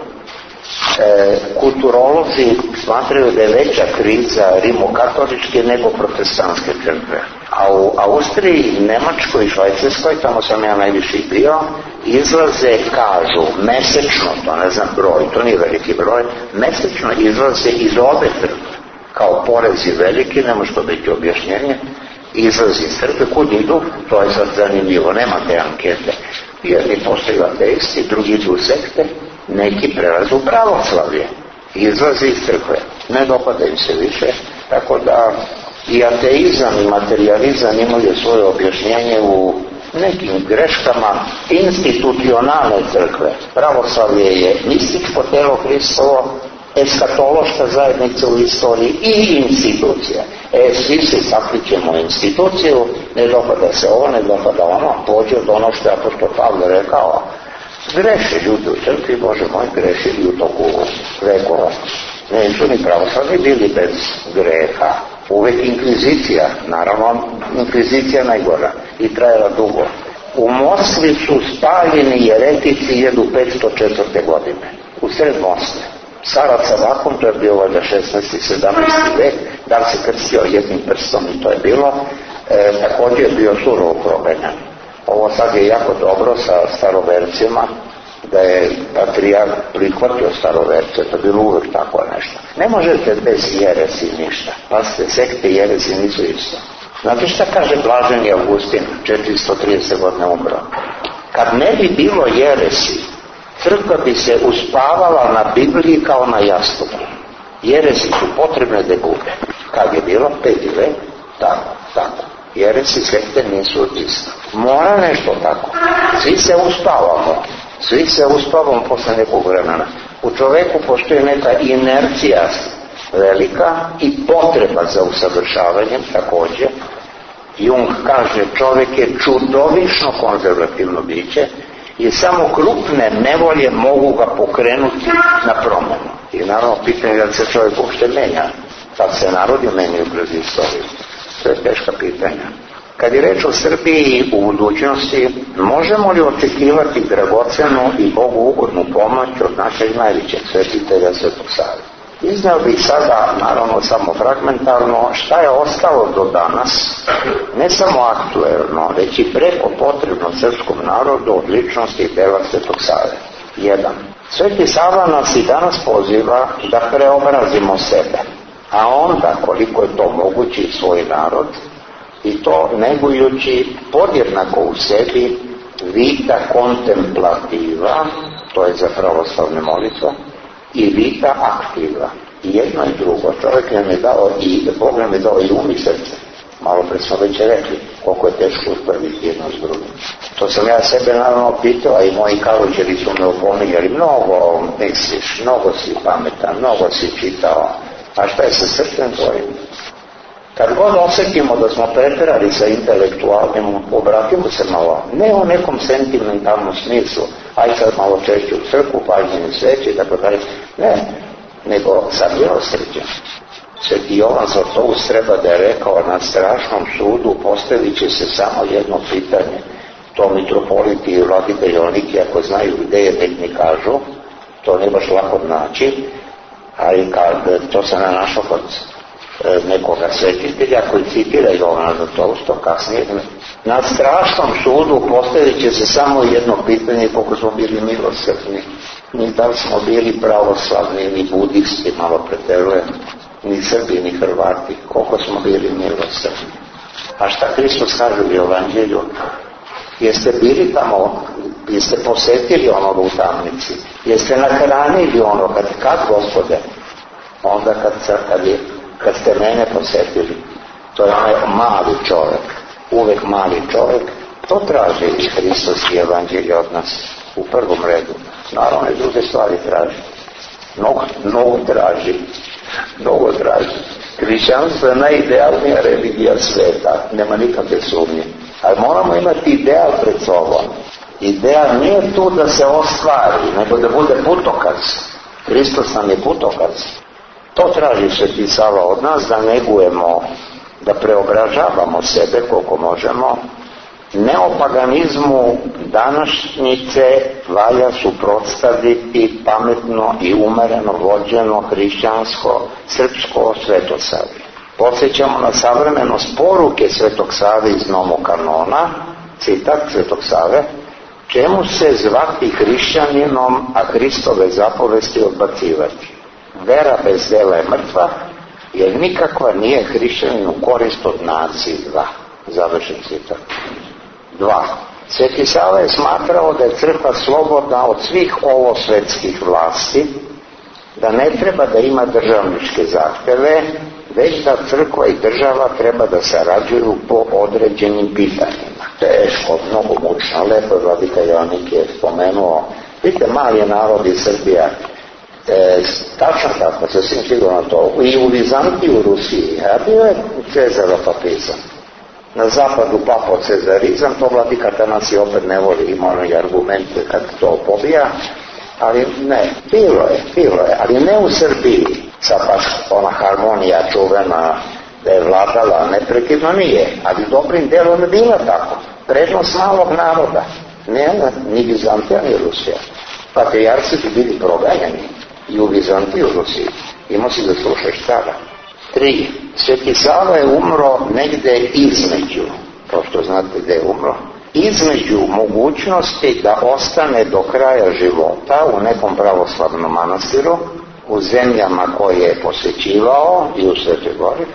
Kulturolozi smatraju da je veća kriza rimokatoličke nego protestantske crkve. A u Austriji, Nemačkoj i Švajcarskoj, tamo sam ja najviše bio, izlaze, kažu, mesečno, to ne znam broj, to nije veliki broj, mesečno izlaze iz ove crkve. Kao porezi veliki, ne može to biti objašnjenje, izlazi iz crkve, kud idu, to je sad zanimljivo, nema te ankete. Jedni postaju ateisti, drugi idu u sekte, neki prelazu u pravoslavlje, izlazi iz crkve, ne dopada im se više, tako da i ateizam i materializam imaju svoje objašnjenje u nekim greškama institucionalne crkve. Pravoslavlje je mističko telo Hristovo, eskatološka zajednica u istoriji i institucija. Svi se saplićemo instituciju, ne dopada se ovo, ne dopada ono, pođe od ono što je apostol Pavle rekao. Greše ljudi u crkvi, Bože moj, grešili u toku vekova. Nesu ni pravoslavni bili bez greha. Uvijek inkvizicija, naravno inkvizicija najgora i trajala dugo. U Moskvi su spaljeni jeretici 1504. godine, u sred Moskve. Sarac Savakon, to je bio valjda 16. i 17. vek, da li se krstio jednim prstom i to je bilo, također je bio surovo proganjan. Ovo sad je jako dobro sa starovercima, da je patrijarh prihvatio staroverce, to je bilo uvijek tako nešto. Ne možete bez jeresi ništa, pa ste sekte jeresi nisu isto. Znate šta kaže Blaženi Augustin, 430 godine umro? Kad ne bi bilo jeresi, crkva bi se uspavala na Bibliji kao na jastuku. Jeresi su potrebne da bude. Kad je bilo 5. vek, tako. Jeresi sekte nisu isto. Mora nešto tako. Svi se uspavamo posle nekog vremena. U čoveku postoji neka inercija velika i potreba za usavršavanjem također. Jung kaže čovjek je čudovišno konzervativno biće i samo krupne nevolje mogu ga pokrenuti na promjenu. I naravno pitanje je da se čovjek uopšte menja, kad se narodi menjaju kroz istoriju. To je teška pitanja. Kad je reč o Srbiji u budućnosti, možemo li očekivati dragocenu i Bogu ugodnu pomoć od našeg najvećeg svetitelja Svetog Save? Izneo bih sada, naravno samo fragmentarno, šta je ostalo do danas, ne samo aktuelno, već i preko potrebno srpskom narodu od ličnosti i dela Svetog Save. 1. Sveti Sava nas i danas poziva da preobrazimo sebe, a onda, koliko je to mogući, svoj narod, i to negujući podjednako u sebi vita kontemplativa, to je za pravoslavne molitve, i vita aktiva. I jedno i drugo. Čovjek nam je dao i Bog nam je dao i um i srce. Malo pre smo već rekli koliko je teško uspraviti jedno s drugim. To sam ja sebe naravno pitao, a i moji kaluđeri su me opominjali. Mnogo misliš, mnogo si pametan, mnogo si čitao. A šta je sa srcem tvojim? Kad god osjetimo da smo preterali sa intelektualnim, obratimo se malo, ne u nekom sentimentalnom smislu, aj sad malo češće u crkvu, pažnjeni sveći i tako dalje, ne, nego sa milosrđem. Sveti Jovan Zlatoust treba da je rekao, na strašnom sudu postavit će se samo jedno pitanje. To mitropoliti i vladika Joannikije, ako znaju gde je, nek mi kažu, to ne baš lako naći, ali kad to se ne našao kod nekoga svetitelja koji citira Jovana Zlatoustog kasnije, na strašnom sudu postavit će se samo jedno pitanje: koliko smo bili milosrdni. Ni da li smo bili pravoslavni, ni budisti, malo preteruje, ni Srbi, ni Hrvati, koliko smo bili milosrdni. A šta Hristos kaže u Evanđelju? Jeste bili tamo, jeste posetili onoga u tamnici, jeste nahranili ono, kad Gospode? Onda kad ste mene posetili. To je onaj mali čovjek, uvek mali čovjek. To traži i Hristos i Evanđelje od nas u prvom redu. Naravno i druge stvari traži. Mnogo traži. Hrišćanstvo je najidealnija religija sveta, nema nikakve sumnje. Ali moramo imati ideal pred sobom. Ideal nije tu da se ostvari, nego da bude putokaz. Hristos nam je putokaz. To traži Sveti Sava od nas, da negujemo, da preobražavamo sebe koliko možemo. Neopaganizmu današnjice valja suprotstaviti pametno i umereno vođeno hrišćansko srpsko svetosavlje. Podsjećamo na savremenost poruke Svetog Save iz Nomokanona, citat Svetog Save: čemu se zvati hrišćaninom, a Hristove zapovesti odbacivati? Vera bez dela je mrtva, jer nikakva nije hrišćanin u korist od nasilja. Završen citat. 2. Sveti Sava je smatrao da je crkva slobodna od svih ovosvetskih vlasti, da ne treba da ima državničke zahteve, već da crkva i država treba da sarađuju po određenim pitanjima. Teško, mnogo mučno, lepo je vladika Joannikije spomenuo. Vidite, mali je narod iz Srbija, tačno tako, sasvim sigurno to, i u Vizantiji, u Rusiji, a bio je Cezarov papizam. Na zapadu papo cezarizam, to vladika Atanasije opet ne voli, ima onaj argumente kad to pobija, ali ne, bilo je, ali ne u Srbiji. Sad baš ona harmonija čuvena da je vladala neprekidno nije, ali dobrim delom je bila tako. Prednost malog naroda, ne ni Vizantija ni Rusija. Patrijarci bi bili proganjani i u Vizantiji i u Rusiji. Imao si da slušaš tada. 3. Sveti Sava je umro negde između, kao što znate gde je umro, između mogućnosti da ostane do kraja života u nekom pravoslavnom manastiru, u zemljama koje je posvećivao i u Svetoj Gori,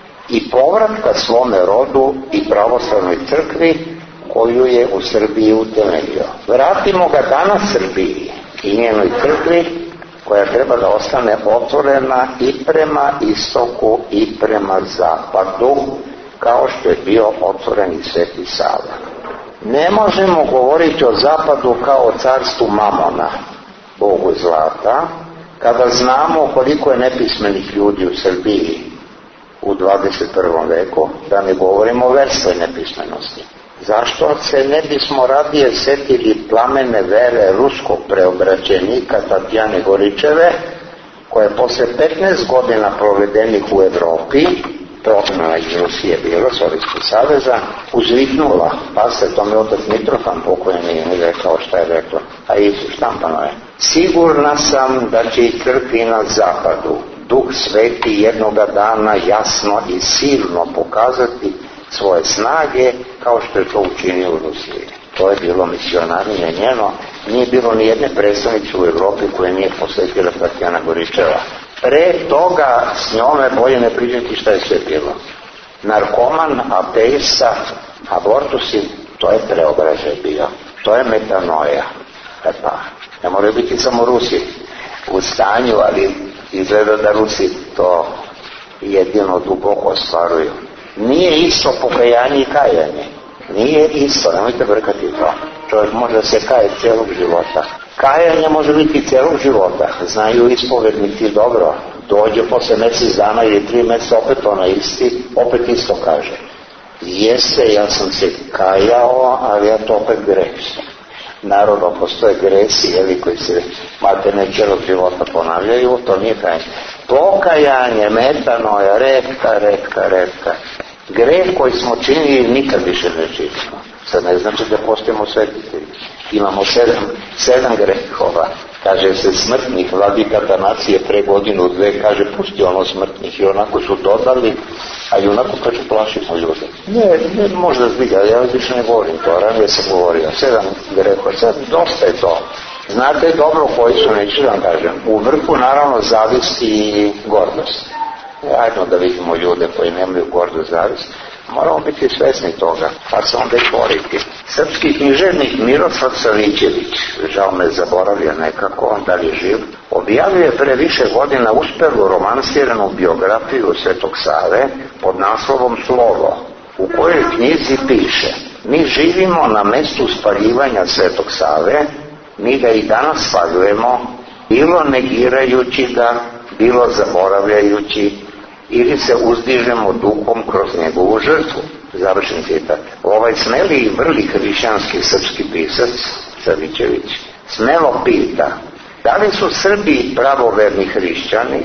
i povratka svome rodu i pravoslavnoj crkvi koju je u Srbiji utemeljio. Vratimo ga danas Srbiji i njenoj crkvi, koja treba da ostane otvorena i prema istoku i prema zapadu, kao što je bio otvoren i Sveti Sava. Ne možemo govoriti o zapadu kao o carstvu Mamona, bogu zlata, kada znamo koliko je nepismenih ljudi u Srbiji u 21. veku, da ne govorimo o verskoj nepismenosti. Zašto se ne bismo radije setili plamene vere ruskog preobraćenika Tatjane Goričeve, koja je posle 15 godina provedenih u Evropi, prognana iz Rusije bilo, Sovjetskog saveza, uzviknula, pa se tome otac Mitrofan pokojeni je rekao šta je rekla, a i štampano je: sigurna sam da će i crkvi na zapadu Duh Sveti jednoga dana jasno i silno pokazati svoje snage, kao što je to učinio u Rusiji. To je bilo misionarnije njeno, nije bilo ni jedne predstavnice u Evropi koje nije posvetila Tatjana Goričeva. Pre toga s njome bolje ne pričati šta je sve bilo. Narkoman, ateista, abortusi, to je preobražaj bio. To je metanoja. Pa, ne moraju biti samo Rusi u stanju, ali izgleda da Rusi to jedino duboko ostvaruju. Nije isto pokajanje i kajanje. Nije isto, nemojte brkati to. Čovjek može da se kaje cijelog života. Kajanje može biti cijelog života. Znaju ispovednici dobro. Dođe posle mjesec dana ili 3 mjeseca, opet ona isti, opet isto kaže: jeste, ja sam se kajao, ali ja to opet grešim. Naravno, postoje gresi, koji se maltene cijelog života ponavljaju, to nije kajanje. Pokajanje, metanoja, redka. Greh koji smo činili nikad više ne činimo. Sad ne znači da postajemo svetitelji. Imamo sedam grehova. Kaže se smrtnih, vladika Atanacije pre godinu, dve, kaže pusti ono smrtnih i onako su dodali, a i onako kaže plašimo ljude. Ne, možda zbilja, ja više ne govorim to, ranije sam govorio, 7 grehova, sad dosta je to. Znate dobro koji su, neću da vam kažem, u vrhu naravno zavist i gordost. Ajmo da vidimo ljude koji nemaju gordu zavist. Moramo biti svesni toga, pa se onda i boriti. Srpski književnik Miroslav Savićević, žao me zaboravio nekako, on da li je živ, objavio je pre više godina uspelu romansiranu biografiju Svetog Save pod naslovom Slovo, u kojoj knjizi piše: mi živimo na mestu spaljivanja Svetog Save, mi ga i danas spaljujemo, bilo negirajući ga, bilo zaboravljajući, ili se uzdižemo duhom kroz njegovu žrtvu. Završen citat. Ovaj smeli i vrli hrišćanski srpski pisac Savićević smelo pita: da li su Srbi pravoverni hrišćani,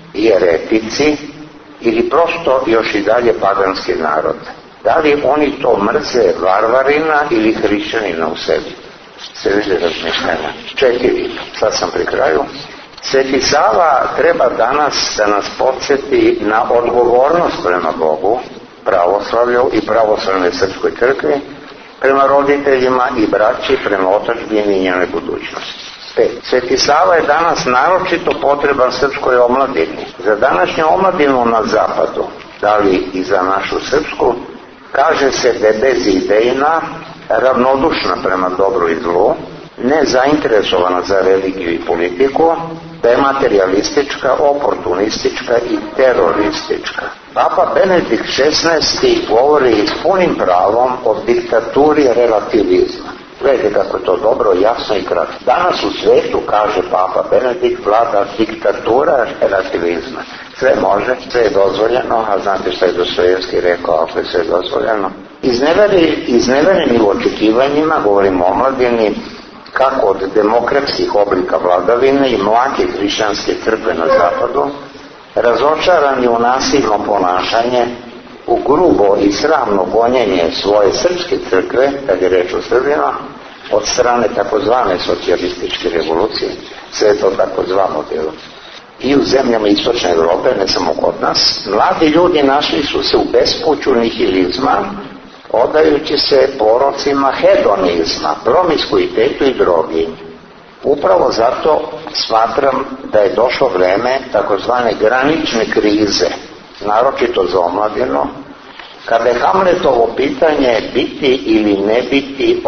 jeretici ili prosto još i dalje paganski narod? Da li oni to mrze varvarina ili hrišćanina u sebi? Se vidi razmišljanja. 4. Sad sam pri kraju. Sveti Sava treba danas da nas podsjeti na odgovornost prema Bogu, pravoslavlju i pravoslavnoj srpskoj crkvi, prema roditeljima i braći, prema otadžbini i njenoj budućnosti. 5. Sveti Sava je danas naročito potreban srpskoj omladini. Za današnju omladinu na zapadu, da li i za našu srpsku, kaže se da je bezidejna, ravnodušna prema dobru i zlu, nezainteresovana za religiju i politiku, da je materialistička, oportunistička i teroristička. Papa Benedikt XVI govori s punim pravom o diktaturi relativizma. Gledajte kako je to dobro, jasno i kratko. Danas u svijetu, kaže Papa Benedikt, vlada diktatura relativizma. Sve može, sve je dozvoljeno, a znate što je Dostojevski rekao, ako je sve dozvoljeno. Iznevereni u očekivanjima, govorimo o omladini, kako od demokratskih oblika vladavine i mlake hrišćanske crkve na zapadu, razočarani u nasilno ponašanje, u grubo i sramno gonjenje svoje srpske crkve, kad je reč o Srbima, od strane takozvane socijalističke revolucije, sve to takozvano delo. I u zemljama istočne Evrope, ne samo kod nas, mladi ljudi našli su se u bespuću nihilizma, odajući se porocima hedonizma, promiskuitetu i drogi. Upravo zato smatram da je došlo vreme takozvane granične krize, naročito za omladinu, kada je Hamletovo pitanje biti ili ne biti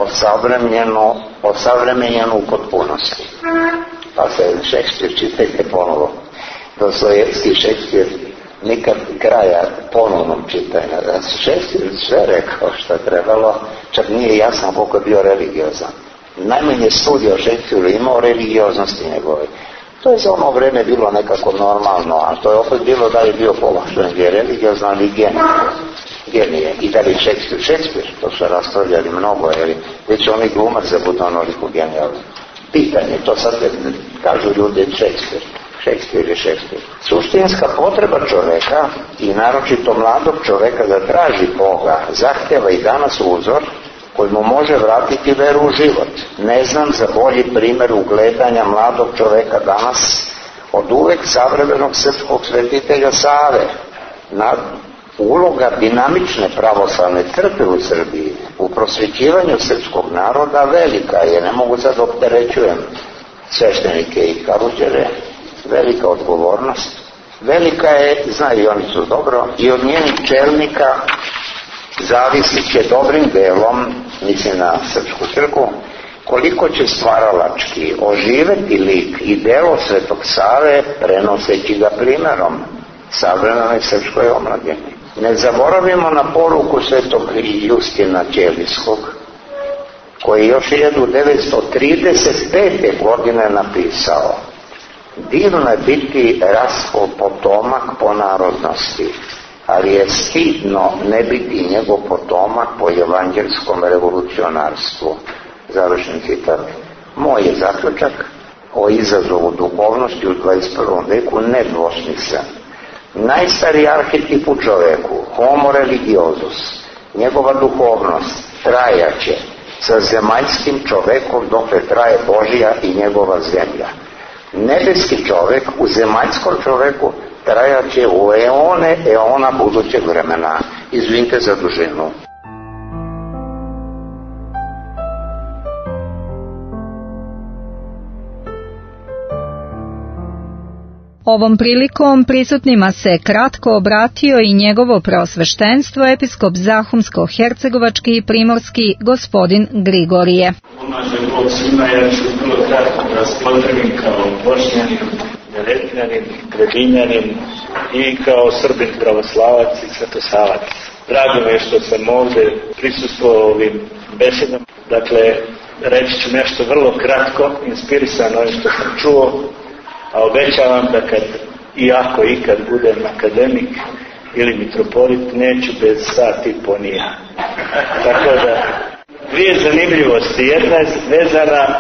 osavremenjeno u potpunosti. Pa se Šekspir, čitajte ponovo. Dostojevski, Šekspir, nikad kraja ponovnom čitanja. Da se Šekspir sve rekao što je trebalo, čak nije jasno koliko je bio religiozan. Najmanje studija o Šekspiru imao o religioznosti njegove. To je za ono vreme bilo nekako normalno, a to je opet bilo da je bio položen gdje religiozno, ali genije. I da li Šekspir, to su raspravljali mnogo, jer već oni glumac za budu onoliko genijalni. Pitanje, to sad kažu ljudi Šekspir je Šekspir. Suštinska potreba čoveka i naročito mladog čoveka da traži Boga zahtjeva i danas uzor koji mu može vratiti veru u život. Ne znam za bolji primjer ugledanja mladog čoveka danas od uvek savremenog srpskog svetitelja Save. Uloga dinamične pravoslavne crkve u Srbiji u prosvećivanju srpskog naroda velika je, ne mogu sad opterećujem sveštenike i karuđere, velika odgovornost, velika je, znaju i oni su dobro, i od njenih čelnika zavisit će dobrim delom, mislim na srpsku crkvu, koliko će stvaralački oživeti lik i delo Svetog Save prenoseći ga primjerom savremenoj srpskoj omladini. Ne zaboravimo na poruku Svetog Justina Ćelijskog, koji još 1935. godine napisao: divno je biti raspol potomak po narodnosti, ali je stidno ne biti njegov potomak po evanđelskom revolucionarstvu. Završen citat. Moj je zaključak o izazovu duhovnosti u 21. veku nedvosmislen. Najstariji arhetip u čoveku, homo religiosus, njegova duhovnost, trajaće sa zemaljskim čovekom dokle traje Božija i njegova zemlja. Nebeski čovek u zemaljskom čoveku trajaće u eona budućeg vremena. Izvinite za dužinu. Ovom prilikom prisutnima se kratko obratio i njegovo preosveštenstvo episkop Zahumsko-hercegovački i primorski gospodin Grigorije. Pomaže Bog svima, ja ću vrlo kratko da spozdravim kao Bošnjanin, Neretnjanin, Grebinjanin i kao Srbin pravoslavac i svetosavac. Drago mi je što sam ovdje prisustvovao ovim besedama. Dakle, reći ću nešto vrlo kratko, inspirisan ovim što sam čuo, a obećavam da i ako ikad budem akademik ili mitropolit, neću bez sat i po ni ja. Tako da, dvije zanimljivosti. Jedna je vezana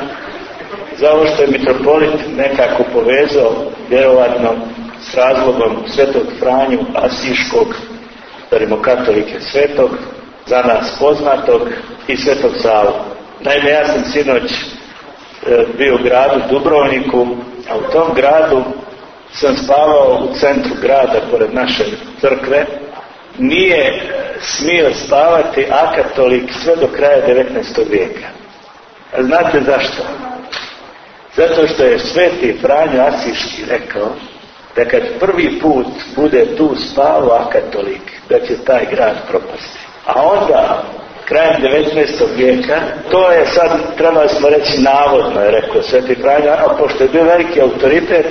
za ovo što je mitropolit nekako povezao, vjerovatno s razlogom Svetog Franju Asiškog, rimokatolike svetog, za nas poznatog, i Svetog Savu. Naime, ja sam sinoć bio u gradu Dubrovniku, a u tom gradu sam spavao u centru grada pored naše crkve. Nije smio spavati akatolik sve do kraja 19. vijeka. A znate zašto? Zato što je Sveti Franjo Asiški rekao da kad prvi put bude tu spavao akatolik, da će taj grad propasti. A onda krajem 19. vijeka, to je sad, trebali smo reći, navodno je rekao Sveti Franjo, a pošto je bio veliki autoritet,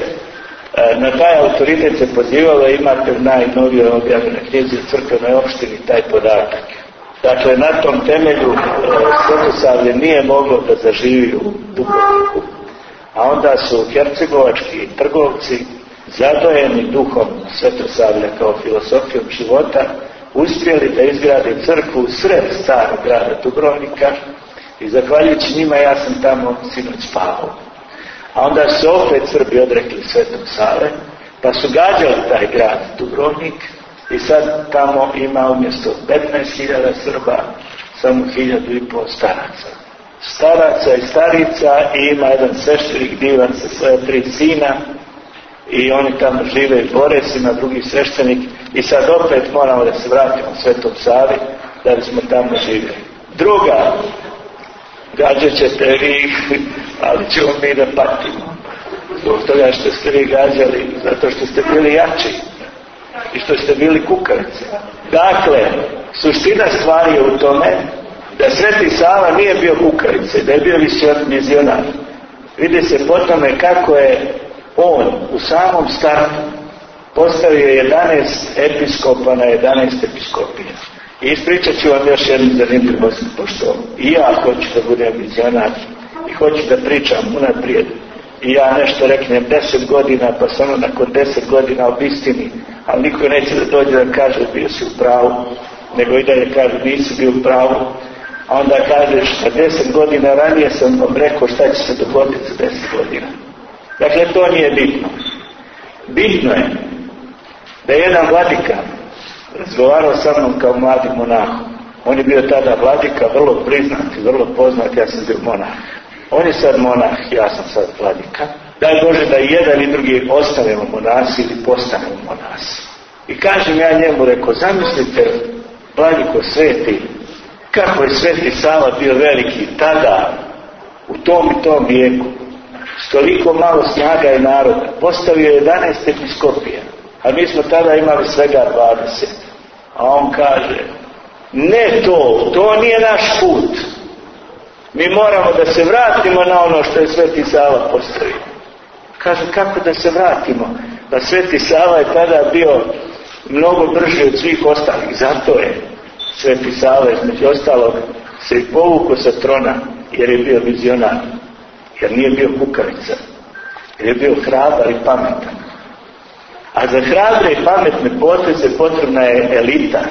na taj autoritet se pozivalo, imate u najnovijoj objavljenoj knjizi u crkvenoj opštini taj podatak. Dakle, na tom temelju Svetosavlje nije moglo da zaživi u Dubrovniku. A onda su hercegovački trgovci, zadojeni duhom Svetosavlja kao filosofijom života, uspjeli da izgrade crkvu sred starog grada Dubrovnika i zahvaljujući njima ja sam tamo sinoć spavao. A onda su opet Srbi odrekli Svetog Save, pa su gađali taj grad Dubrovnik i sad tamo ima umjesto 15.000 Srba samo 1.500 staraca i starica, i ima jedan sveštenik divan sa svoje 3 sina i oni tamo žive i bore se, na drugi sveštenik, i sad opet moramo da se vratimo Svetom Savi da bismo tamo živjeli. Druga, gađat ćete vi, ali ćemo mi da patimo zbog toga što ste vi gađali, zato što ste bili jači i što ste bili kukavice. Dakle, suština stvari je u tome da Sveti Sava nije bio kukavice, da je bio vizionar. Vidi se po tome kako je on u samom startu postavio 11 episkopa na 11 episkopija. I ispričat ću vam još jednu zanimljivost, pošto i ja hoću da budem vizionar i hoću da pričam unaprijed. I ja nešto reknem 10 godina, pa samo nakon 10 godina obistini, ali niko neće da dođe da kaže bio si u pravu, nego i da je kaže nisi bio u pravu. A onda kažeš, a 10 godina ranije sam vam rekao šta će se dogoditi za 10 godina. Dakle, to nije bitno. Bitno je da je jedan vladika razgovarao sa mnom kao mladi monah. On je bio tada vladika, vrlo priznat i vrlo poznat, ja sam bio monah. On je sad monah, ja sam sad vladika. Daj Bože da i jedan i drugi ostanemo monasi ili postanemo monasi. I kažem ja njemu, rekao, zamislite, vladiko sveti, kako je Sveti Sava bio veliki tada, u tom i tom vijeku, s toliko malo snaga i naroda, postavio 11 episkopija, a mi smo tada imali svega 20. A on kaže, ne to nije naš put. Mi moramo da se vratimo na ono što je Sveti Sava postavio. Kaže, kako da se vratimo? Pa Sveti Sava je tada bio mnogo brži od svih ostalih, zato je Sveti Sava između ostalog se i povukao sa trona, jer je bio vizionar, jer nije bio kukavica, jer je bio hrabar i pametan. A za hrabre i pametne poteze potrebna je elita,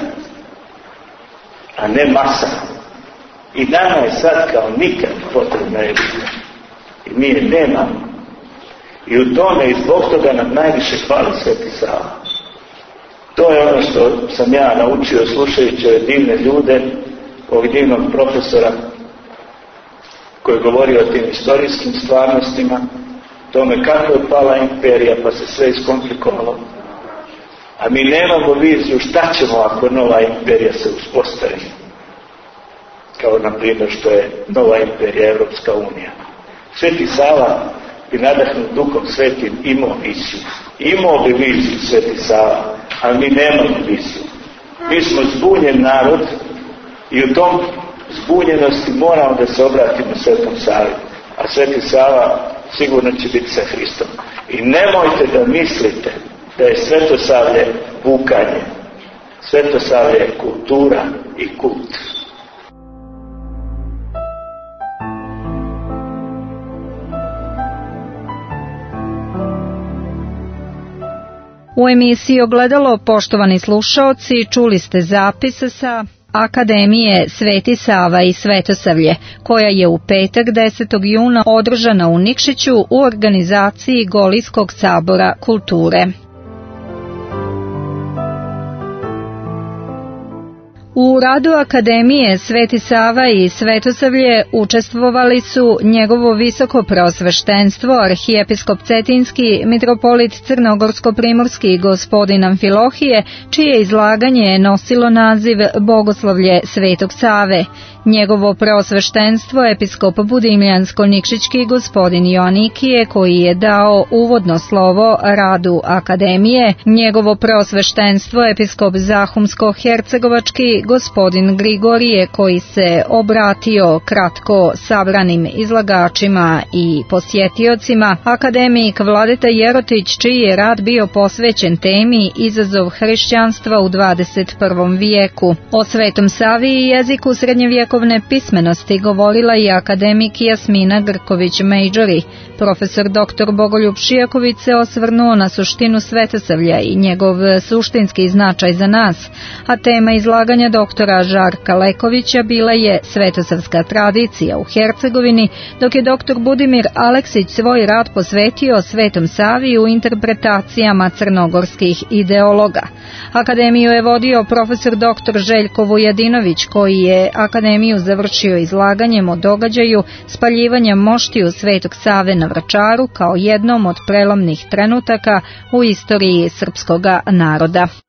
a ne masa. I nama je sad kao nikad potrebna elita. I mi je nemamo. I u tome i zbog toga nam najviše hvali Sveti Sava. To je ono što sam ja naučio slušajući ove divne ljude ovog divnog profesora koji govori o tim istorijskim stvarnostima, tome kako je pala imperija pa se sve iskomplikovalo. A mi nemamo viziju šta ćemo ako nova imperija se uspostavi. Kao na primjer što je nova imperija Evropska unija. Sveti Sava bi nadahnut Duhom Svetim imao viziju. Imao bi viziju Sveti Sava, ali mi nemamo viziju. Mi smo zbunjen narod i u tom zbunjenosti moramo da se obratimo Svetom Savi. A Sveti Sava sigurno će biti sa Hristom. I nemojte da mislite da je Svetosavlje bukanje. Svetosavlje je kultura i kult. U emisiji Ogledalo, poštovani slušaoci, čuli ste zapis sa Akademije Sveti Sava i Svetosavlje, koja je u petak 10. juna održana u Nikšiću u organizaciji Golijskog sabora kulture. U radu Akademije Sveti Sava i Svetosavlje učestvovali su njegovo visoko preosveštenstvo, arhijepiskop Cetinski, mitropolit Crnogorsko-primorski gospodin Amfilohije, čije izlaganje je nosilo naziv Bogoslovlje Svetog Save, njegovo preosveštenstvo episkop Budimljansko-Nikšićki gospodin Joanikije, koji je dao uvodno slovo radu Akademije, njegovo preosveštenstvo episkop Zahumsko-Hercegovački gospodin Grigorije, koji se obratio kratko sabranim izlagačima i posjetiocima, akademik Vladeta Jerotić, čiji je rad bio posvećen temi Izazov hrišćanstva u 21. vijeku. O Svetom Savi i jeziku srednjevjekovne pismenosti govorila i akademik Jasmina Grković-Mejđori. Profesor dr. Bogoljub Šijaković se osvrnuo na suštinu Svetosavlja i njegov suštinski značaj za nas, a tema izlaganja doktora Žarka Lekovića bila je svetosavska tradicija u Hercegovini, dok je dr. Budimir Aleksić svoj rad posvetio Svetom Savi u interpretacijama crnogorskih ideologa. Akademiju je vodio profesor dr. Željko Vujadinović, koji je akademiju završio izlaganjem o događaju spaljivanja moštiju Svetog Save na Vračaru kao jednom od prelomnih trenutaka u istoriji srpskoga naroda.